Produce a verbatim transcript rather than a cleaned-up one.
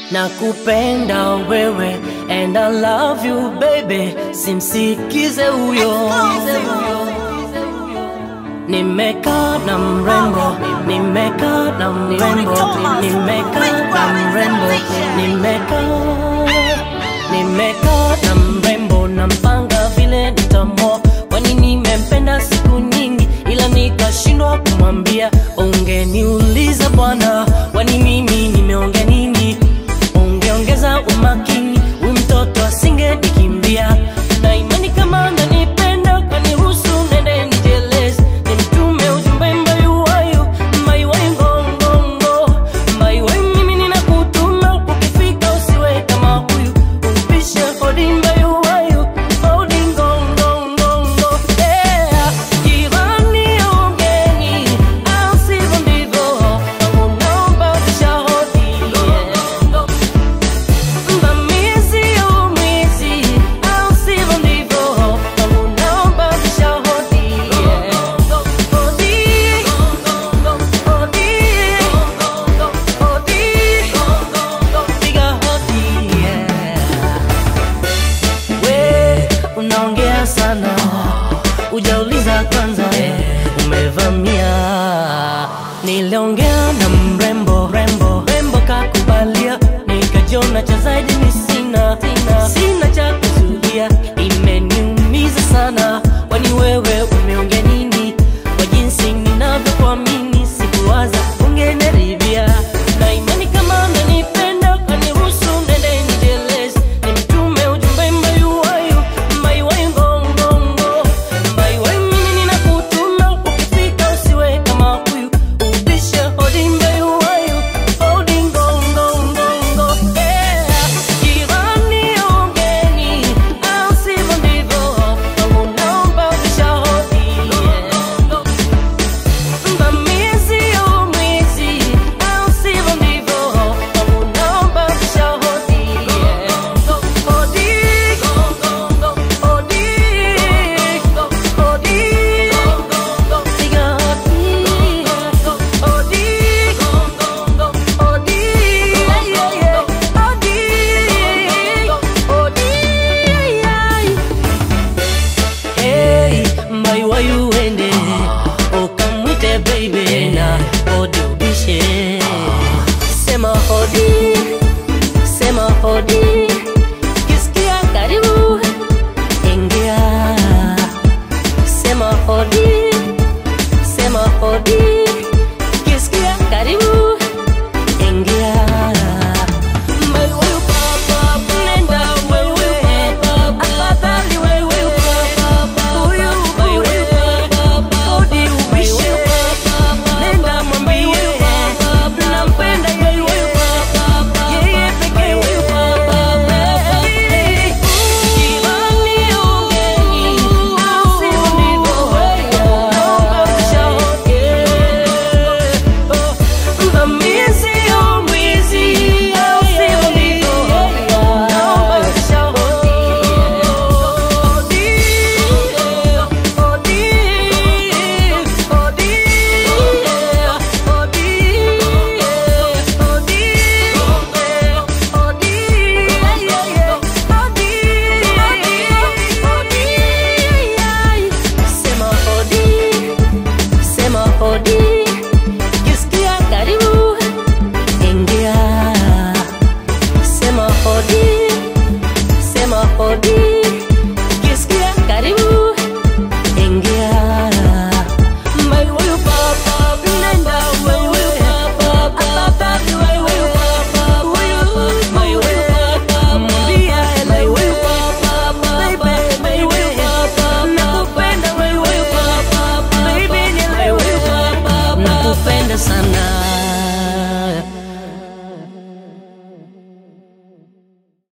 nakupenda wewe and I love you baby, simsikize huyo. Nimekaa na mrembo, nimekaa na mrembo, nimekaa na mrembo, nimekaa nimekaa na mrembo, na mpanga vile nitamoa, kwani nimempenda siku nyingi ila nikashindwa kumwambia. Ungeniuliza bwana, kwani mimi nimeongea nini? Ungeongeza umakini, huyu mtoto asingenikimbia. Na imani kama ananipenda kaniruhusu nende nijeleze, nimtume ujumbe mbayu wayu, mbayu wayu ngongongo, mbayu wayu mimi ninakutuma, ukifika usiwe kama huyu, upishe hodi mbayu wayu, hodi ngongongo. Yeah, jirani ongeni, au sivyo ndivyo, unaomba bisha hodi. Mbamizi umwizi, au sivyo ndivyo, unaomba bisha hodi. Hodi, hodi, hodi, piga hodi, yeah. We, unaongea sana, ujauliza kwanza, umevamia. Niliongea na mrembo, rembo, rembo kakubalia, nikajiona cha zaidi ni sina, sina, sina cha kuzuia. Imeniumiza sana, kwani wewe